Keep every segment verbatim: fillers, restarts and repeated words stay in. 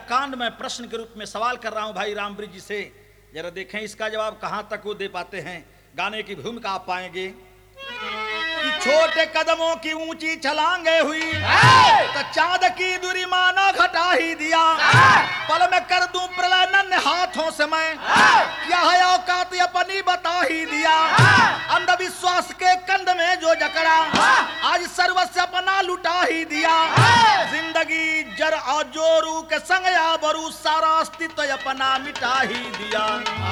कांड में प्रश्न के रूप में सवाल कर रहा हूं भाई रामवृक्ष जी से, जरा देखें इसका जवाब कहां तक वो दे पाते हैं। गाने की भूमिका आप पाएंगे कि छोटे कदमों की ऊंची छलांगे हुई तो चांद की दूरी माना घटा ही दिया, पल में कर दूं प्रलय नन्हे हाथों से मैं, क्या है औकात अपनी बता ही दिया। अंधविश्वास के कंध में जो जकड़ा आज सर्वस्व अपना लुटा ही दिया, जिंदगी जर और जोरू के संग या बरू सारा अस्तित्व अपना मिटा ही दिया।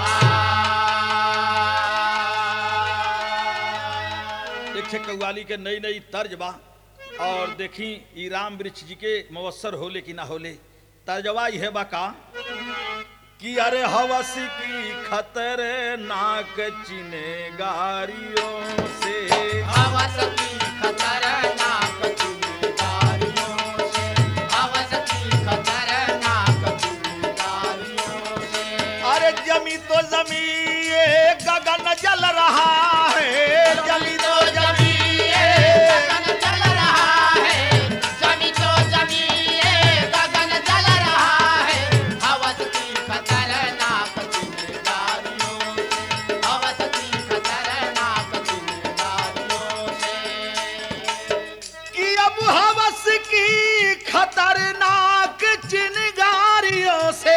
एक कव्वाली के नई नई तर्ज बा और देखी ई रामवृक्ष जी के मवस्सर होले कि ना होले। तर्जवा यह बा का कि अरे हवस की खतरनाक चिनगारियों से, हवस की खतरनाक चिनगारियों से, हवस की खतरनाक चिनगारियों से। अरे जमी तो जमी ये गगन जल रहा है, जमी तो जमी गगन जल रहा है, जमी तो जमी ये गगन जल रहा है। हवस की खतरनाक चिनगारियों से, हवस की खतरनाक चिनगारियों से। कि अब हवस की खतरनाक चिनगारियों से,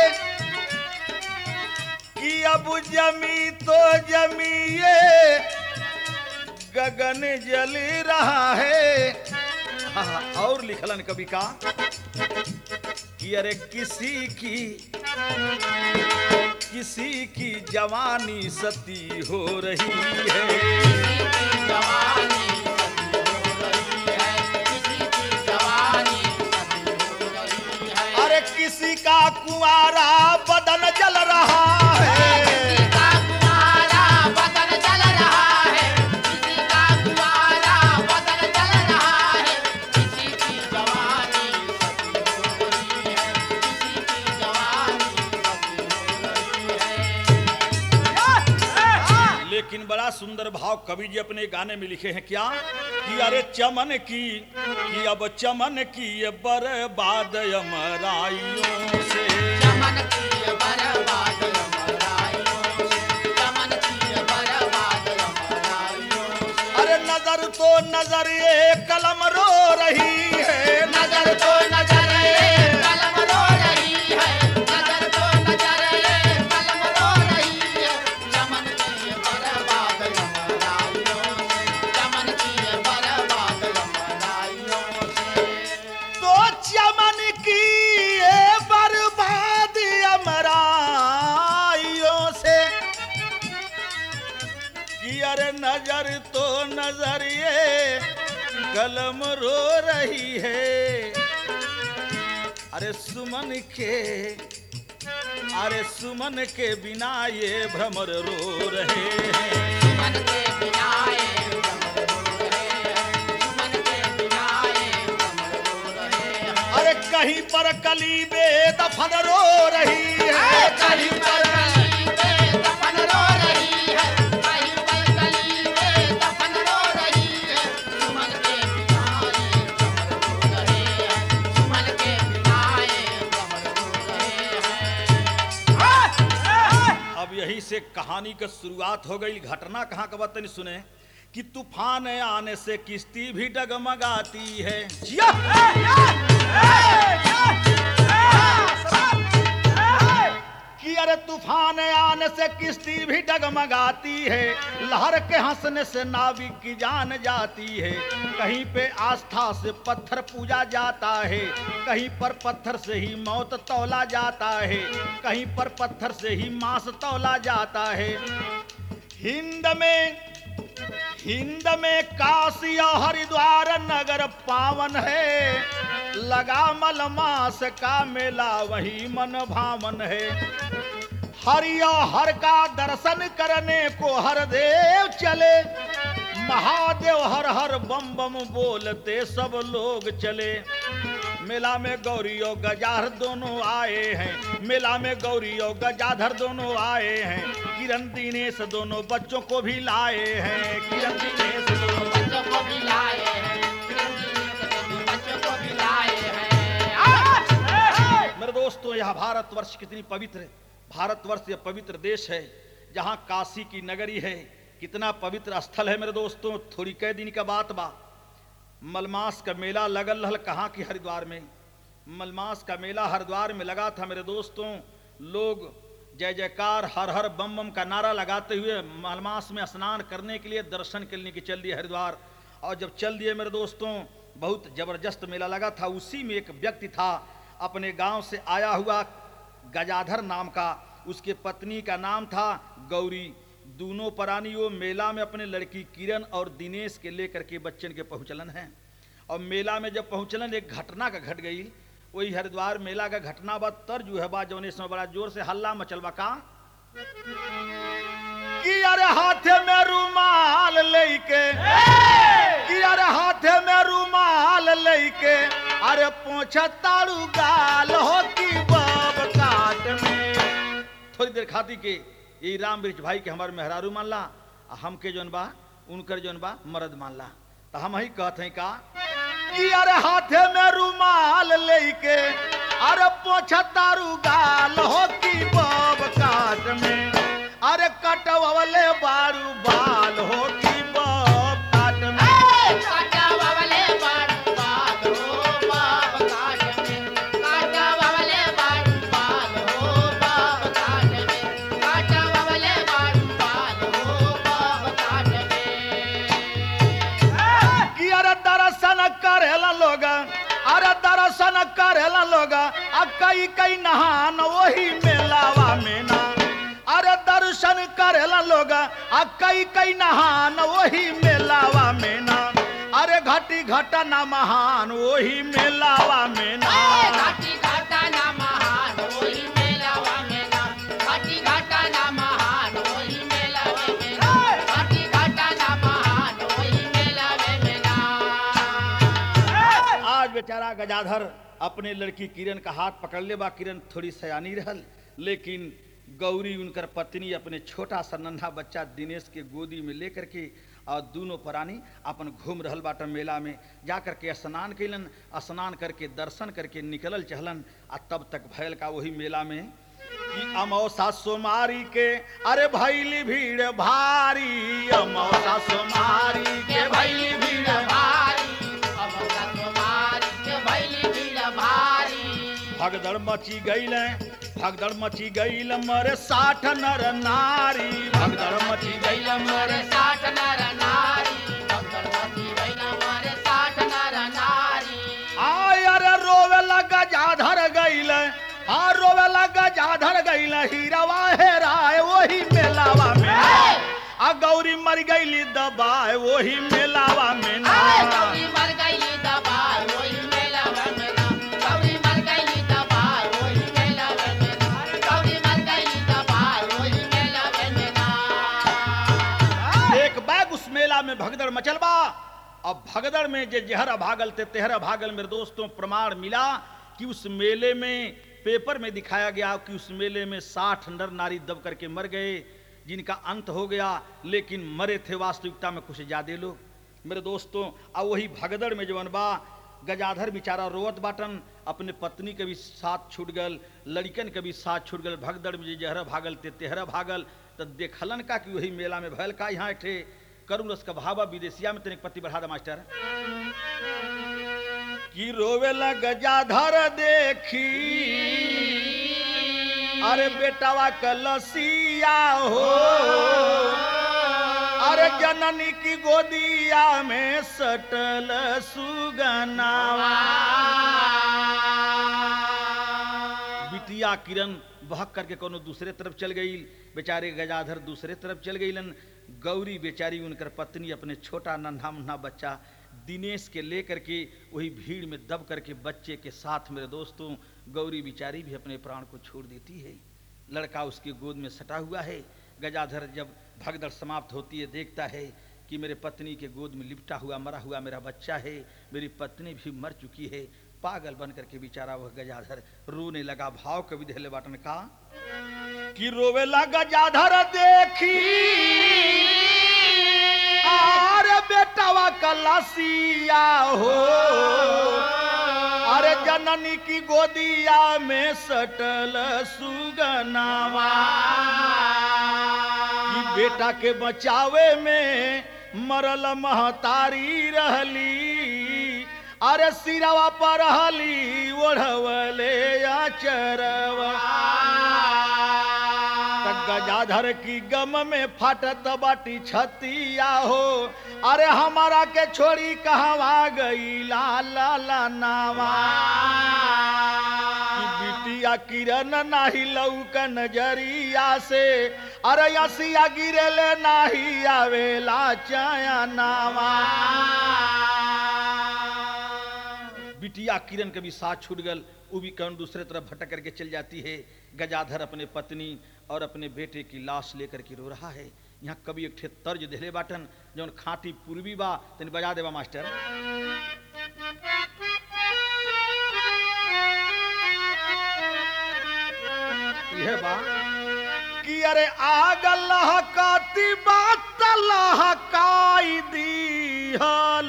कि अब जमी तो जमी ये गगन जल रहा है। हाँ, और लिखलन कवि का कि अरे किसी की किसी की जवानी सती हो रही है, किसी की जवानी सती हो रही है, किसी की जवानी सती हो रही है। अरे किसी का कुंवारा बदन जल रहा है, किसी का कुंवारा बदन जल रहा है, किसी का कुंवारा बदन जल रहा है। किसी की जवानी सती हो रही है, किसी की जवानी सती हो रही है। लेकिन बड़ा सुंदर भाव कवि जी अपने गाने में लिखे हैं क्या कि अरे चमन की कि अब चमन की ये बर्बाद अमराइयों से, चमन की बर्बाद अमराइयों से, चमन की बर्बाद अमराइयों से। अरे नजर तो नजर ये कलम रो रही है, नजर तो नजर ये कलम रो रही है, नजर तो नजर ये कलम रो रही है। चमन की बर्बाद अमराइयों से, चमन की बर्बाद अमराइयों से। तो चमन की ये बर्बाद अमराइयों से, कि अरे नजर तो नजर ये कलम रो रही है। अरे सुमन के अरे सुमन के बिना ये भ्रमर रो रहे हैं, सुमन के बिना ये भ्रमर रो रहे हैं, सुमन के बिना ये भ्रमर रो रहे हैं। अरे कहीं पर कली बेदफन रो रही है, कहीं पर कली बेदफन रो रही है, कहीं पर कली बेदफन रो रही है। सुमन के बिना ये भ्रमर रो रहे हैं, सुमन के बिना ये भ्रमर रो रहे हैं। अब यही से कहानी की शुरुआत हो गई। घटना कहाँ का बात नहीं सुने कि तूफान आने से किश्ती भी डगमगाती है, कि अरे तूफान आने से किश्ती भी डगमगाती है, लहर के हंसने से नाविक की जान जाती है। कहीं पे आस्था से पत्थर पूजा जाता है, कहीं पर पत्थर से ही मौत तौला जाता है, कहीं पर पत्थर से ही मांस तौला जाता है। हिंद में हिंद में काशी और हरिद्वार नगर पावन है, लगा मलमास का मेला वही मन भावन है। हरिया हर का दर्शन करने को हर देव चले, महादेव हर हर बम बम बोलते सब लोग चले। मेला में गौरी और गजाधर दोनों आए हैं, मेला में गौरी और गजाधर दोनों आए हैं। किरण दिनेश दोनों बच्चों को भी लाए हैं, किरण दिनेश दोनों बच्चों को भी लाए हैं, किरण दिनेश दोनों बच्चों को भी लाए हैं। मेरे दोस्तों, यह भारतवर्ष कितनी पवित्र, भारतवर्ष यह पवित्र देश है जहाँ काशी की नगरी है, कितना पवित्र स्थल है मेरे दोस्तों। थोड़ी कई दिन का बात बा, मलमास का मेला लगल रहल कहाँ की, हरिद्वार में। मलमास का मेला हरिद्वार में लगा था मेरे दोस्तों। लोग जय जयकार हर हर बम बम का नारा लगाते हुए मलमास में स्नान करने के लिए, दर्शन करने के चल दिए हरिद्वार। और जब चल दिए मेरे दोस्तों, बहुत जबरदस्त मेला लगा था। उसी में एक व्यक्ति था अपने गांव से आया हुआ, गजाधर नाम का, उसके पत्नी का नाम था गौरी। दोनों प्राणी वो मेला में अपने लड़की किरण और दिनेश के लेकर के बच्चन के पहुंचलन है। और मेला में जब पहुंचलन, एक घटना का घट गई। वही हरिद्वार मेला का घटना बा तर जो है बा, जौने समय बड़ा जोर से हल्ला मचलवा का कि अरे हाथे में रुमाल लेके, कि अरे हाथे में रुमाल लेके, अरे पोंछा ताड़ू गाल हो की बब काट में। थोड़ी देर खाती के यही राम वृक्ष भाई के हमारे मेहरारू मान ला, हमके जौन बा उनकर जौन बा मर्द मान ला। तो हम ही कहते हैं का कि अरे हाथे में रुमाल लेके, अरे पोंछा तारू गाल हो की बब काट में, अरे कटवले बारू बाल हो की बब काट में। कटवले बारू बाल हो बब काट में, कटवले बारू बाल हो बब काट में, कटवले बारू बाल हो बब काट में। कि अरे दर्शन करेला लोग, अरे दर्शन करेला लोग, आ कई कई नहान वही मेलावा में ना। अरे दर्शन करेला लोग, आ कई कई नहान वही मेलावा में ना। अरे घटी घटना महान वही मेलावा में ना। घटी घटना महान वही मेलावा में ना, घटी घटना महान वही मेलावे में ना, घटी घटना महान वही मेलावे में ना। आज बेचारा गजाधर अपने लड़की किरण का हाथ पकड़ ले बा। किरण थोड़ी सयानी रहल, लेकिन गौरी उनकर पत्नी अपने छोटा सा नन्हा बच्चा दिनेश के गोदी में लेकर के और दोनों प्राणी अपन घूम रहल बाटा मेला में। जा करके स्नान कैलन, स्नान करके दर्शन करके निकलल चहलन। आ तब तक भयल का वही मेला में कि अमावसा सोमारी के, अरे भैली भीड़ भारी, अमावसा सोमारी के भैली भीड़ भारी, अमावसा सोमारी के भैली भीड़ भारी। भगदड़ मची गईल, भगदड़ मची गईल मरे साठ नर नारी, भगदड़ मची गईल मरे साठ नर नारी, भगदड़ मची गईल मरे साठ नर नारी। आय अरे रोवे लगा जाधर गईल, आ रोवे लगा जाधर गईल, हीरावा हेराए वही मेलावा में। आ गौरी मर गईली दबाए वही मेलावा में ना। गौरी मर गईली दबाए वही मेलावा में ना, गौरी मर गईली दबाए वही मेलावा में ना, गौरी मर गईली दबाए वही मेलावा में ना। एक बैग उस मेला में भगदड़ मचल बा। अब भगदड़ में जे जहर भागल ते तेहरा भागल मेरे दोस्तों। प्रमाण मिला कि उस मेले में, पेपर में दिखाया गया कि उस मेले में साठ नर नारी दब करके मर गए, जिनका अंत हो गया। लेकिन मरे थे वास्तविकता में कुछ ज्यादा लोग मेरे दोस्तों। अब वही भगदड़ में जवन बा, गजाधर बेचारा रोवत बाटन, अपने पत्नी के भी साथ छूट गल, लड़कन के भी साथ छूट गल। भगदड़ में जे जहर भागल ते तेहरा भागल। तो देखलन का कि वही मेला में भयल का। यहाँ थे करुण रस का भावा विदेशिया में तेरे पति बढ़ा दा मास्टर कि रोवेला गजाधर देखी, अरे बेटावा कलसिया हो, अरे जननी की गोदिया में सटल सुगनावा। बिटिया किरण बहक करके कोनो दूसरे तरफ चल गई, बेचारे गजाधर दूसरे तरफ चल गईलन। गौरी बेचारी उनकर पत्नी अपने छोटा नन्हा मुन्हा बच्चा दिनेश के लेकर के वही भीड़ में दब करके बच्चे के साथ मेरे दोस्तों गौरी बेचारी भी अपने प्राण को छोड़ देती है। लड़का उसकी गोद में सटा हुआ है। गजाधर जब भगदड़ समाप्त होती है देखता है कि मेरे पत्नी के गोद में लिपटा हुआ मरा हुआ मेरा बच्चा है, मेरी पत्नी भी मर चुकी है। पागल बन करके बेचारा वह गजाधर रोने लगा। भाव कवि देले बाटन का कि रोवे लगा गजाधर देखी, अरे बेटावा कलसिया हो, अरे जननी की गोदिया में सटल सुगनावा कि बेटा के बचावे में मरल महतारी रहली अरे सिरवा पर हली ओढ़वले आचरवा गजाधर की गम में फाटत बाटी छतिया हो अरे हमारा के छोड़ी कहवा गई लाला ला नावा बिटिया किरण नाही लौक नजरिया से अरे यसिया गिरले नाही आवेला चाया नावा बिटिया किरण के भी साथ छूट गल वो भी कौन दूसरे तरफ भटक करके चल जाती है। गजाधर अपने पत्नी और अपने बेटे की लाश लेकर के रो रहा है। यहाँ कभी एक ठे तर्ज देले बाटन जौन खाटी पूर्वी बा तनी बजा देवा मास्टर। यह बा कि अरे आग लहकाती बात लहकाई दी हल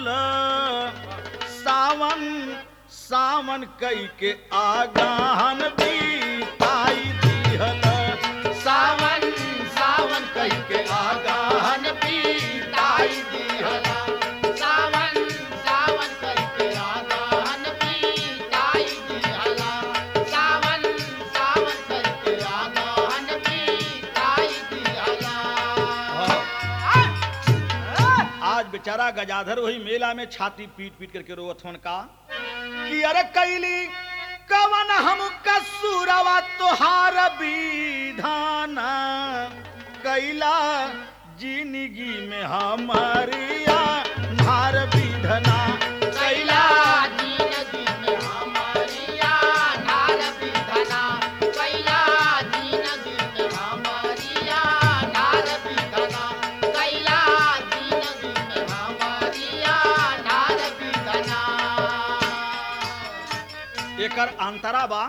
सावन सावन कई के आगाहन बीताई दिहल सावन सावन कई के आगाहन बीताई दिहल सावन सावन कई के आगाहन बीताई दिहल सावन सावन कई के आगाहन बीताई दिहल। आज बेचारा गजाधर वही मेला में छाती पीट पीट करके रोवथवन का कि अरे कैली कवन हम कसूरवा तोहार विधाना कैला जिंदगी में हमारिया नार विधना कैला जिंदगी में हमारिया नार विधना कैला जिंदगी में हमारिया नार विधना कैला जिंदगी में हमारिया नार विधना। एकर अंतरा बा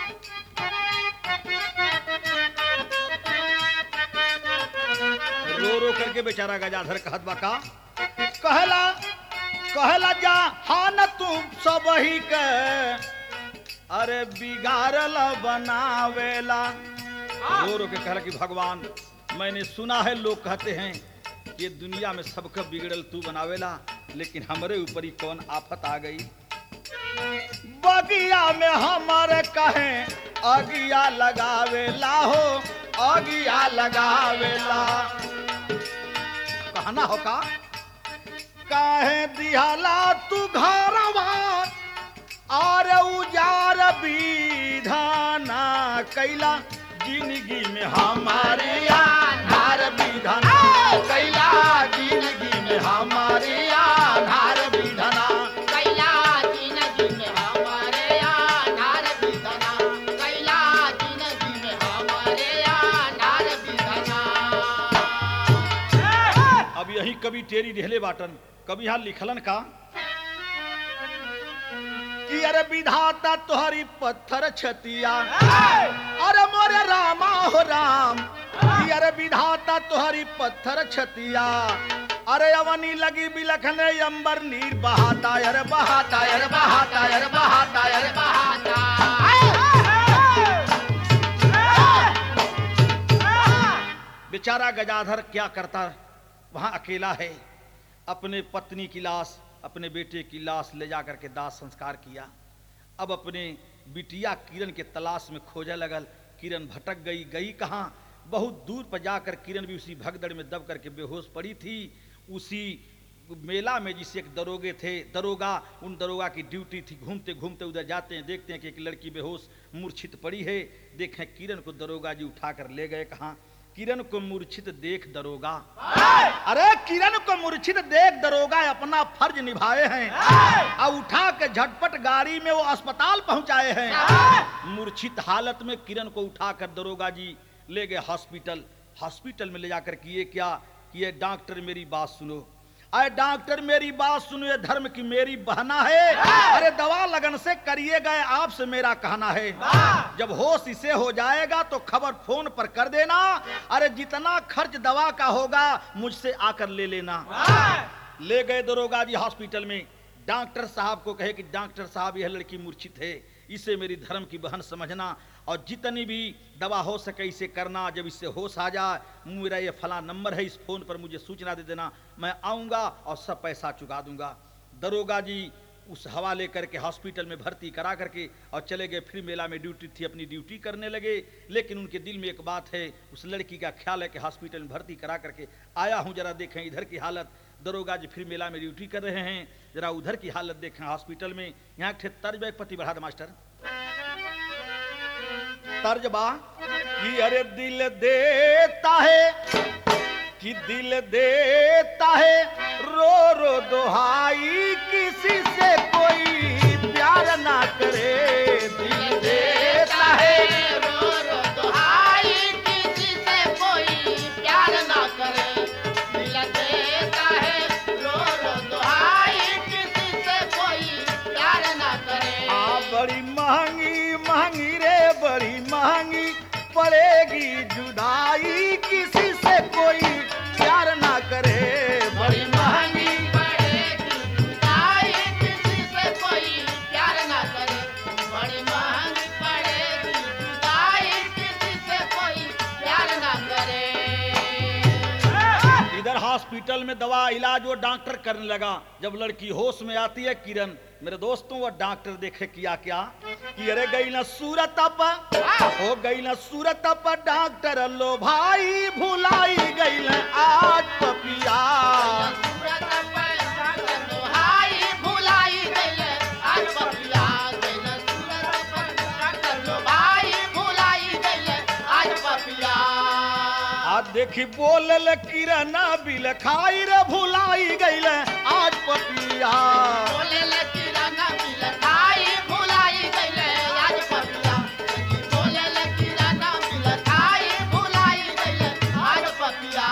रो रो करके बेचारा गजाधर कहत बा का कहला कहला जा हान तू सब ही के अरे बिगाड़ल बनावेला रो रो के कहला कि भगवान मैंने सुना है लोग कहते हैं कि दुनिया में सबका बिगड़ल तू बनावेला लेकिन हमरे ऊपर ही कौन आफत आ गई। बगिया में हमारे कहे अगिया लगावेला हो अगिया लगावेला कहना हो का काहे दिहाला तू घरवा और उजार विधाना कैला जिंदगी में हमारे आधार विधाना कैला जिंदगी में हमारे आधार विधाना कैला जिंदगी में हमारे आधार विधना कैला जिंदगी में हमारे आधार विधना। अब यही कवि टेरी ढेले बाटन कभी यहाँ लिखलन का कि अरे विधाता तोहरी पत्थर छतिया अरे मोरे रामा हो राम कि अरे विधाता तोहरी पत्थर छतिया अरे अवनी लगी बिलखने अंबर नीर बहाता अरे बहाता अरे बहाता अरे बहाता अरे बहाता। बेचारा गजाधर क्या करता वहां अकेला है। अपने पत्नी की लाश अपने बेटे की लाश ले जाकर के दाह संस्कार किया। अब अपने बिटिया किरण के तलाश में खोजे लगल। किरण भटक गई गई कहाँ बहुत दूर पर जाकर किरण भी उसी भगदड़ में दब करके बेहोश पड़ी थी। उसी मेला में जिसे एक दरोगे थे दरोगा उन दरोगा की ड्यूटी थी। घूमते घूमते उधर जाते हैं देखते हैं कि एक लड़की बेहोश मूर्छित पड़ी है। देखें किरण को दरोगा जी उठाकर ले गए कहाँ किरण को मूर्छित देख दरोगा अरे किरण को मूर्छित देख दरोगा अपना फर्ज निभाए हैं अब उठा के झटपट गाड़ी में वो अस्पताल पहुंचाए हैं। मूर्छित हालत में किरण को उठाकर दरोगा जी ले गए हॉस्पिटल। हॉस्पिटल में ले जाकर किए क्या किए डॉक्टर मेरी बात सुनो अरे डॉक्टर मेरी बात सुनो ये धर्म की मेरी बहना है। अरे दवा लगन से करिए गए आपसे मेरा कहना है जब होश इसे हो जाएगा तो खबर फोन पर कर देना। अरे जितना खर्च दवा का होगा मुझसे आकर ले लेना। ले गए दरोगा जी हॉस्पिटल में डॉक्टर साहब को कहे कि डॉक्टर साहब यह लड़की मूर्छित है, इसे मेरी धर्म की बहन समझना और जितनी भी दवा हो सके इसे करना। जब इससे होश आ जाए, मेरा ये फला नंबर है, इस फोन पर मुझे सूचना दे देना, मैं आऊँगा और सब पैसा चुका दूंगा। दरोगा जी उस हवाले करके हॉस्पिटल में भर्ती करा करके और चले गए। फिर मेला में ड्यूटी थी, अपनी ड्यूटी करने लगे। लेकिन उनके दिल में एक बात है, उस लड़की का ख्याल है कि हॉस्पिटल में भर्ती करा करके आया हूँ, जरा देखें इधर की हालत। दरोगा जी फिर मेला में ड्यूटी कर रहे हैं, जरा उधर की हालत देखें हॉस्पिटल में। यहाँ के तर्ज एक पति बढ़ा दे मास्टर, तर्ज बा कि अरे दिल देता है कि दिल देता है रो रो दोहाई, किसी से कोई प्यार ना करे। दिल देता है रो रो दुहाई, किसी से कोई प्यार ना करे। दिल देता है रो रो दुहाई, किसी से कोई प्यार ना करे। आ बड़ी महंगी महंगी रे बड़ी महंगी पड़ेगी जुदाई, किसी से कोई प्यार ना करे। बड़ी महंगी पड़ेगी जुदाई, किसी से कोई प्यार ना करे। बड़ी महंगी पड़ेगी जुदाई, किसी से कोई प्यार ना करे। इधर हॉस्पिटल में दवा इलाज वो डॉक्टर करने लगा। जब लड़की होश में आती है किरण, मेरे दोस्तों, वो डॉक्टर देखे किया क्या कि अरे गई ना सूरत पर, हो गई ना सूरत पर डॉक्टर लो भाई, भुलाई गई ना आज पपिया। सूरत पर डॉक्टर लोहाई भुलाई गई आज पपिया। गई ना सूरत पर डॉक्टर लोहाई भुलाई गई आज पपिया। आज देखी बोल किरण बिल खाई रे, भुलाई गई आज पपिया। बोले लकी रंगा मिल खाई भुलाई गई आज पपिया। बोले लकी रंगा मिल खाई भुलाई गई आज पपिया।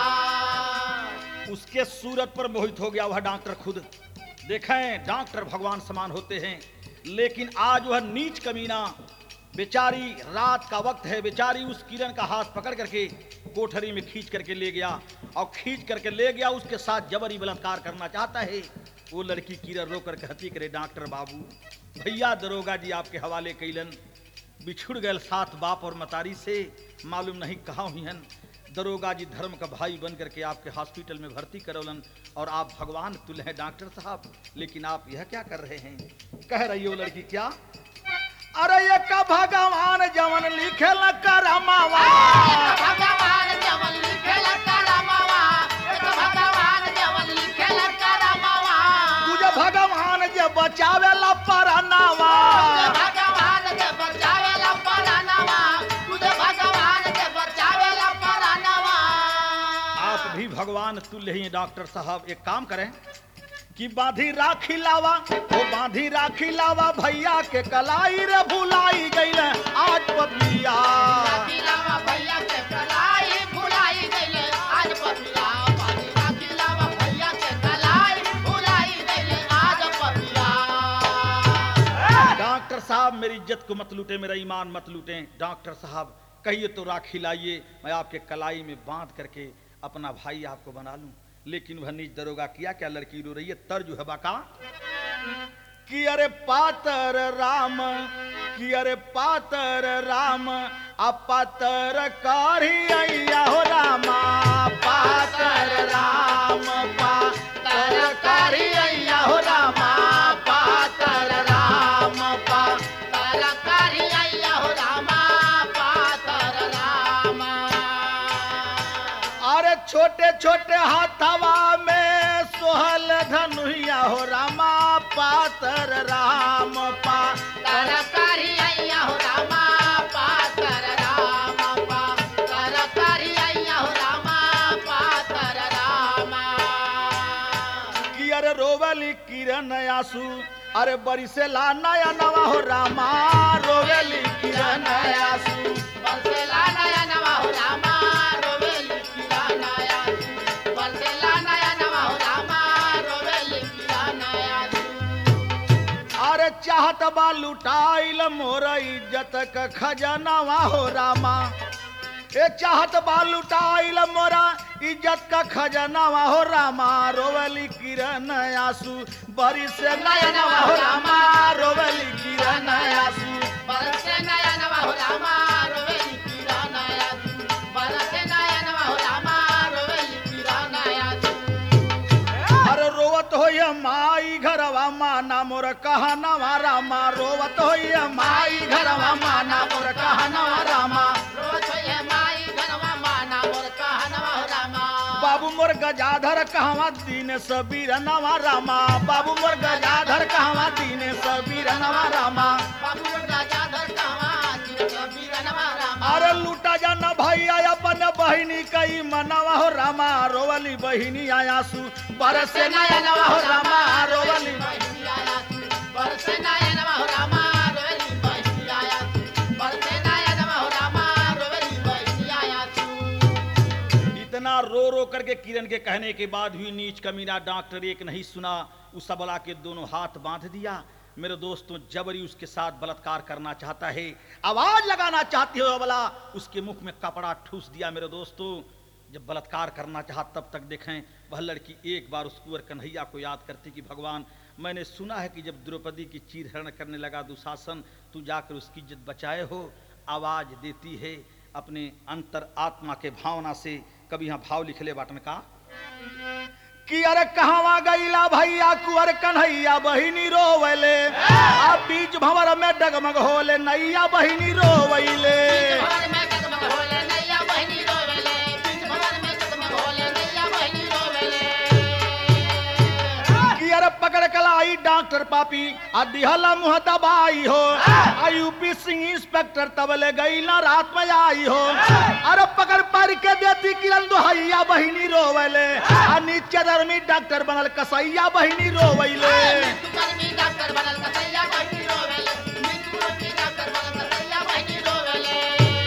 उसके सूरत पर मोहित हो गया वह डॉक्टर खुद। देखें डॉक्टर भगवान समान होते हैं, लेकिन आज वह नीच कमीना बेचारी, रात का वक्त है, बेचारी उस किरण का हाथ पकड़ करके कोठरी में खींच करके ले गया और खींच करके ले गया, उसके साथ जबरी बलात्कार करना चाहता है। वो लड़की किरण रो कर कहती करे डॉक्टर बाबू भैया दरोगा जी आपके हवाले कैलन, बिछुड़ गए साथ बाप और मतारी से, मालूम नहीं कहाँ हुई हन। दरोगा जी धर्म का भाई बन करके आपके हॉस्पिटल में भर्ती करौलन और आप भगवान तुल्य हैं डॉक्टर साहब, लेकिन आप यह क्या कर रहे हैं? कह रही हो लड़की क्या, अरे ये का भगवान जवन लिखे न करमावा। भगवान जवन लिखेला करमावा, एक भगवान जवन लिखेला करमावा। तुझे भगवान जे बचावेला परनावा। भगवान जे बचावेला परनावा, तुझे भगवान जे बचावेला परनावा। आप भी भगवान तुल्य ही डॉक्टर साहब, एक काम करें कि बांधी राखी लावा, वो बांधी राखी लावा भैया के कलाई रे, भुलाई गई आज पपिया। राखी लावा भैया के कलाई भुलाई गई आज पपिया। बांधी राखी लावा भैया के कलाई भुलाई गई आज पपिया। डॉक्टर साहब मेरी इज्जत को मत लूटे, मेरा ईमान मत लूटे। डॉक्टर साहब कहिए तो राखी लाइए, मैं आपके कलाई में बांध करके अपना भाई आपको बना लूं। लेकिन वह नीच दरोगा किया क्या, लड़की रो रही है, तर्ज है बाका कि अरे पातर राम, कि अरे पातर राम, अपातर कारी अय्या हो रामा। पातर राम, पातर कारी अय्या हो रामा। पातर राम, पातर कारी अय्या हो रामा। पातर रामा। अरे छोटे छोटे हाथवा में सोहल धनुया हो रामा। पातर राम, पातर कारी अय्या हो रामा। पातर राम, पातर कारी अय्या हो रामा। पातर रामा। कि अरे रोवली किरण आंसू, अरे बरिसे ला नया नवा हो रामा। रोवली किरण आंसू, बरसेला नया नवा हो रामा। रोवेली किरण आंसू, बरसेला नया नवा हो रामा। रोवेली किरण आंसू। अरे चाहत बा लुटाइल मोर इज्जत का खजानावा हो रामा। ए चाहत बा लुटाइल मोरा इज्जत का खजानावा हो रामा रोवली किरण आंसू बरी से नयनवा हो रामा रोवली किरण आंसू बरसे नयनवा हो रामा रोवेली किरण आंसू बरसे नयनवा हो रामा रोवेली किरण आंसू अरे रोवत हो ये माई घरवा माना मोर कहनवा रामा रोवत हो ये माई घरवा माना मोर कहनवा रामा रोज ये माई घनवा माना मोर कहनवा हो रामा बाबू मोर गजाधर कहवा दीन सबीर नवा रामा बाबू मोर गजाधर कहवा दीन सबीर नवा रामा बाबू राजा धर कहवा दिन कबीर नवा रामा अरे लूटा जाना भैया अपन बहिनी कई मनवा हो रामा रोवली बहिनी आयासु बरसे नयनवा हो रामा रोवली बहिनी आया बरसे नयनवा हो रामा रोवेली बहिनी आया बरसे नयनवा हो रामा रोवेली बहिनी आया इतना रो रो करके किरण के कहने के बाद भी नीच कमीना डॉक्टर एक नहीं सुना उस सबला के दोनों हाथ बांध दिया। मेरे दोस्तों जबरी उसके साथ बलात्कार करना चाहता है, आवाज लगाना चाहती हो अबला, उसके मुख में कपड़ा ठूस दिया। मेरे दोस्तों जब बलात्कार करना चाहा तब तक देखें वह लड़की एक बार उस कुंवर कन्हैया को याद करती कि भगवान मैंने सुना है कि जब द्रौपदी की चीरहरण करने लगा दुशासन तू जाकर उसकी इज्जत बचाए हो। आवाज देती है अपने अंतर आत्मा के भावना से। कभी यहाँ भाव लिख ले बाटन का कि अरे कहवा गईला भैया कुंवर कन्हैया बहिनी रोवले आ बीच भंवर में डगमग होले नैया बहिनी रोवैले भवन में जगमग होले नैया बहिनी रोवेले बीच भवन में जगमग होले नैया बहिनी रोवेले कि अरे पकड़ कलाई डॉक्टर पापी आ दिहला मुंह दबाई हो आ यूपी सिंह इंस्पेक्टर तबले गईला रात में आई हो। अरे पकड़ पार के देती किरण दुहैया बहिनी रोवले आ नीचे धर्मी डॉक्टर बनल कसैया बहिनी रोवैले। मृत्यु कर्मी डॉक्टर बनल कसैया बहिनी रोवेले मृत्यु कर्मी डॉक्टर बनल कसैया बहिनी रोवेले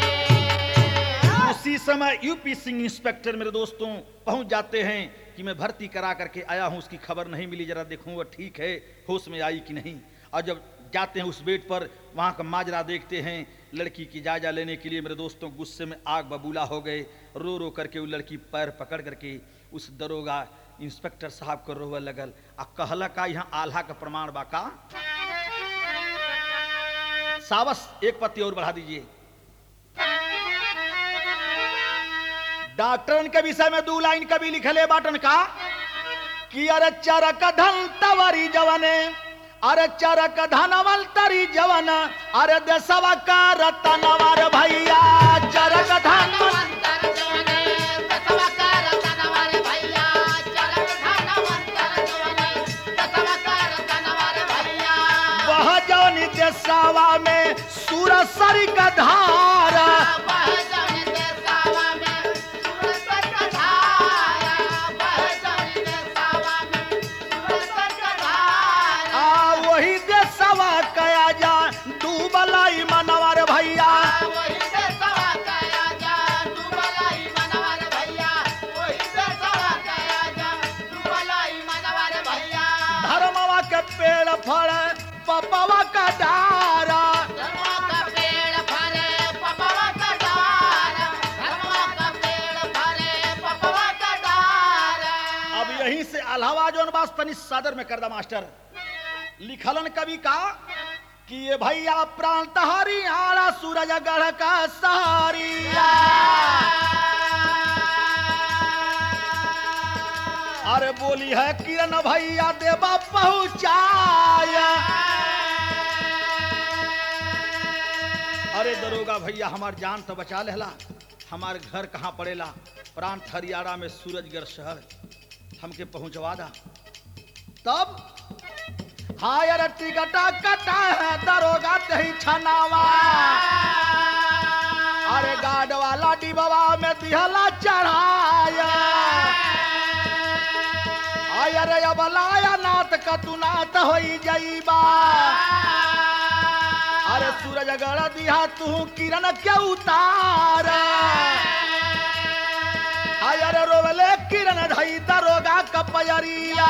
उसी समय यूपी सिंह इंस्पेक्टर मेरे दोस्तों पहुंच जाते हैं कि मैं भर्ती करा करके आया हूं, उसकी खबर नहीं मिली, जरा देखूं वो ठीक है होश में आई कि नहीं। और जब जाते हैं उस बेड पर वहां का माजरा देखते हैं लड़की की जायजा लेने के लिए मेरे दोस्तों गुस्से में आग बबूला हो गए। रो रो करके वो लड़की पैर पकड़ करके उस दरोगा इंस्पेक्टर साहब को रोवे लगल आ कहला का यहाँ आल्हा का प्रमाण बाका सावस एक पत्ती और बढ़ा दीजिए। डॉक्टरन के विषय में दो लाइन कभी लिखले बाटन का कि अरे चरक धन तवरी जवने अरे चरक धनवल तरी जवन अरे देशवा का रतनवर भैया चरक धन धनवंतर जवने दसवा का रतनवर भैया चरक धनवंतर जवने दसवा का रतनवर भैया वह जवनी देशवा में सूरसरी का धारा बह जवने देशवा में सूरज का धारा बह जवने देशवा में सूरज का धारा आ वही देशवा कया जा डूबलाई मनवर भैया वही देशवा कया जा डूबलाई मनवर भैया वही देशवा कया जा डूबलाई मनवर भैया धर्मवा के पेड़ फल पपवा का डारा धर्मवा का पेड़ फले पपवा का डारा धर्मवा का पेड़ फले पपवा का डारा अब यहीं से अलावा जोन बास तनी सदर में कर दा मास्टर लिखलन कवि का कि ये भैया प्राण तहारी आड़ा सूरज गढ़ का सहारिया अरे बोली है किरण भैया देवा पहुंचाया अरे दरोगा भैया हमार जान तो बचा लेला, हमार घर कहाँ पड़ेला प्रांत हरियाणा में सूरजगढ़ शहर हमके पहुंचवा दा। तब हाँ यार टिकटा कटा है दरोगा दही छनावा अरे गार्ड वाला डिबवा में दिहला चढ़ाया अरे अब लाया नाथ का तू नाथ होई जाइबा अरे सूरज गढ़ दिया तू किरण के उतार अरे रोवले किरण धई दरोगा कपयरिया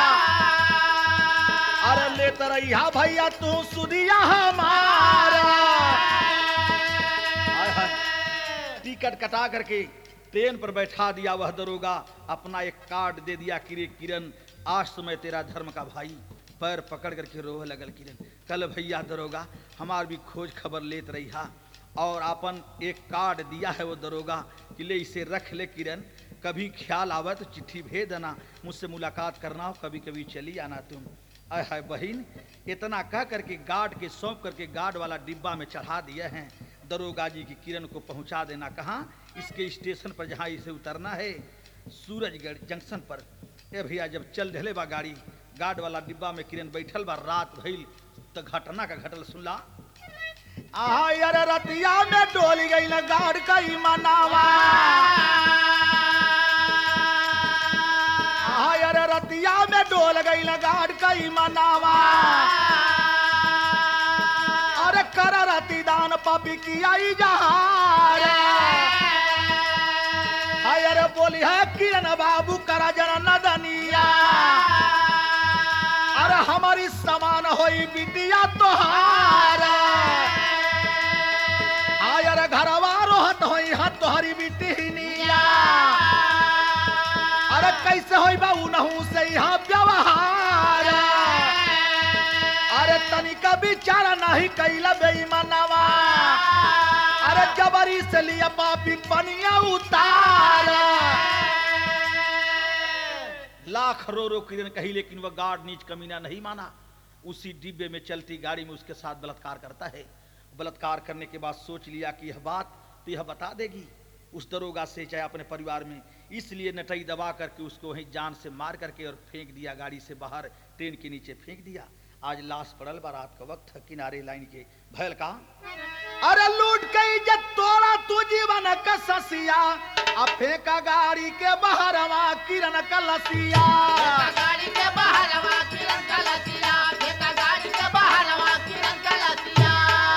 अरे ले तरैया भैया तू सुदिया हमारा टिकट कटा करके ट्रेन पर बैठा दिया वह दरोगा, अपना एक कार्ड दे दिया कि रे किरण, आज तो मैं तेरा धर्म का भाई। पैर पकड़ करके रोह लगल किरण, कल भैया दरोगा हमार भी खोज खबर लेत रही हा, और अपन एक कार्ड दिया है वो दरोगा कि ले इसे रख ले किरण, कभी ख्याल आवे तो चिट्ठी भेज देना, मुझसे मुलाकात करना हो, कभी कभी चली आना तुम। अय है बहन, इतना कह करके गार्ड के सौंप करके गार्ड वाला डिब्बा में चढ़ा दिए हैं दरोगा जी की किरण को पहुंचा देना। कहाँ? इसके स्टेशन पर जहाँ इसे उतरना है, सूरजगढ़ जंक्शन पर। ए भैया जब चल ढले बा गाड़ी, गार्ड वाला डिब्बा में किरण बैठल बा, रात भइल तो घटना का घटल सुनला। आहा यार रतिया में डोली गई न गाड़ कई मनावा, आहा यार रतिया में डोल गई न गाड़ कई मनावा, अरे कर रति दान पापी की आई जहार, अरे बोली है किरण बाबू करा जन नदनिया, अरे हमारी समान होई बिटिया तोहारा, आयर घरवा रोहत होई हत तोहरी बिटिनिया, अरे कैसे होई बाबू नहू से यहाँ व्यवहार, अरे तनिका बिचारा नहीं कैला बेईमानवा, अरे जबरी से लिया पापी पनिया उतार। लाख रो रो किरण कही, लेकिन वह गार्ड नीच कमीना नहीं माना। उसी डिब्बे में चलती गाड़ी में उसके साथ बलात्कार करता है। बलात्कार करने के बाद सोच लिया कि यह बात तो यह बता देगी उस दरोगा से, चाहे अपने परिवार में, इसलिए नटई दबा करके उसको वहीं जान से मार करके और फेंक दिया, गाड़ी से बाहर ट्रेन के नीचे फेंक दिया। आज लाश पड़ल बा, रात का वक्त किनारे लाइन के। भयल का अरे लूट के इज्जत तोड़ा तू जीवन का ससिया, अब फेंका गाड़ी के बहरवा किरण का लसिया, गाड़ी के बहरवा किरण का लसिया, फेंका गाड़ी के बहरवा किरण का लसिया।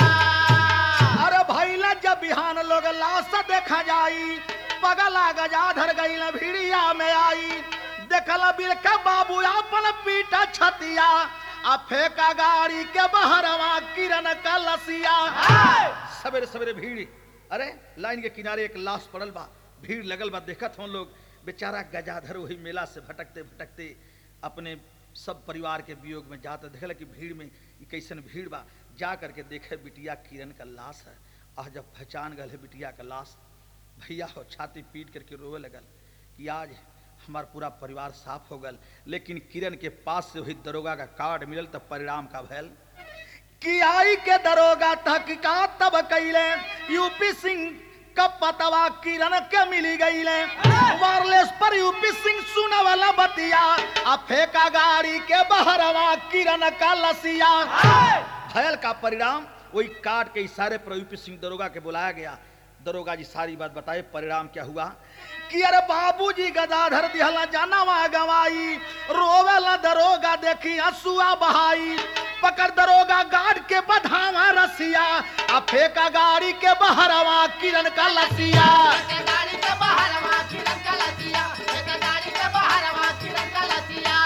अरे भैला जब बिहान लोग लाश देखा जाई, पगला गजाधर गई न भिड़िया में आई, देखल बिल के बाबू अपन पीटा छतिया, अब फेंका गाड़ी के बहरवा किरण का लसिया। सवेरे सवेरे भीड़, अरे लाइन के किनारे एक लाश पड़ल बा, भीड़ लगल बा, देखत हम लोग बेचारा गजाधर वही मेला से भटकते भटकते अपने सब परिवार के वियोग में जाते, देखल कि भीड़ में कैसन भीड़ बा, जा करके देखे बिटिया किरण का लाश है। आज जब पहचान गल है बिटिया का लाश, भैया हो छाती पीट करके रोवे लगल कि आज हमारा पूरा परिवार साफ हो गल। लेकिन किरण के पास से वही दरोगा का कार्ड मिलल, तब परिणाम का भैल कि आई के दरोगा तहकीकात तब कैले, यूपी सिंह का पतवा किरण के मिली गईले, वायरलेस पर यूपी सिंह सुना वाला बतिया, अब फेंका गाड़ी के बहरवा किरण का लसिया। भैल का परिणाम वही कार्ड के इशारे पर यूपी सिंह दरोगा के बुलाया गया। दरोगा जी सारी बात बताए, परिणाम क्या हुआ कि अरे बाबूजी गदाधर दिहला जानवा गवाई, रोवेला दरोगा देखी हसुआ बहाई, पकड़ दरोगा गार्ड के बधावा रसिया, अब फेंका गाड़ी के बहरवा किरण का लसिया, गाड़ी के बहरवा किरण का लसिया, गाड़ी के बहरवा किरण का लसिया।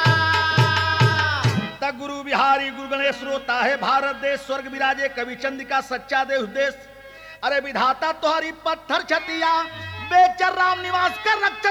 तक गुरु बिहारी गुरु गणेश रोता है भारत देश, स्वर्ग विराजे कवि चंद्रिका सच्चा देव देश। अरे विधाता तोहरी पत्थर छतिया, बेचर राम निवास कर रक्त